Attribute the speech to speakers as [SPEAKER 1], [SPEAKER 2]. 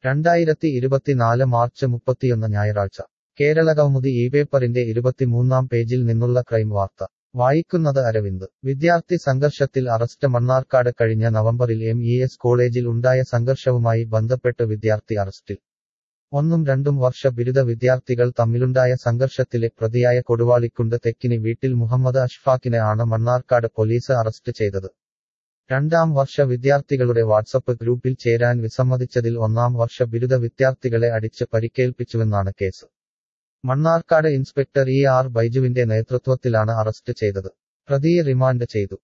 [SPEAKER 1] 2024 March 31 ഞായറാഴ്ച കേരളകൗമുദി ഈ പേപ്പറിന്റെ 23-ാം പേജിൽ നിന്നുള്ള ക്രൈം വാർത്ത വായിക്കുന്നത് അരവിന്ദ് വിദ്യാർത്ഥി സംഘർഷത്തിൽ അറസ്റ്റ് മണ്ണാർക്കാട് കഴിഞ്ഞ നവംബറിൽ MES കോളേജിൽ ഉണ്ടായ സംഘർഷവുമായി ബന്ധപ്പെട്ട് വിദ്യാർത്ഥി അറസ്റ്റിൽ 1-2 വർഷ ബിരുദ വിദ്യാർത്ഥികൾ തമ്മിലുണ്ടായ സംഘർഷത്തിലെ പ്രതിയായ കൊടുവാളിക്കുണ്ട് തെക്കിനി വീട്ടിൽ മുഹമ്മദ് അഷ്ഫാഖിനെ ആണ് മണ്ണാർക്കാട് പോലീസ് അറസ്റ്റ് ചെയ്തത്. 2ാം വർഷ വിദ്യാർത്ഥികളുടെ വാട്സപ്പ് ഗ്രൂപ്പിൽ ചേരാൻ വിസമ്മതിച്ചതിൽ 1ാം വർഷ ബിരുദ വിദ്യാർത്ഥികളെ അടിച്ച് പരിക്കേൽപ്പിച്ചുവെന്നാണ് കേസ്. മണ്ണാർക്കാട് ഇൻസ്പെക്ടർ ER ബൈജുവിന്റെ നേതൃത്വത്തിലാണ് അറസ്റ്റ് ചെയ്തത്. പ്രതിയെ റിമാൻഡ് ചെയ്തു.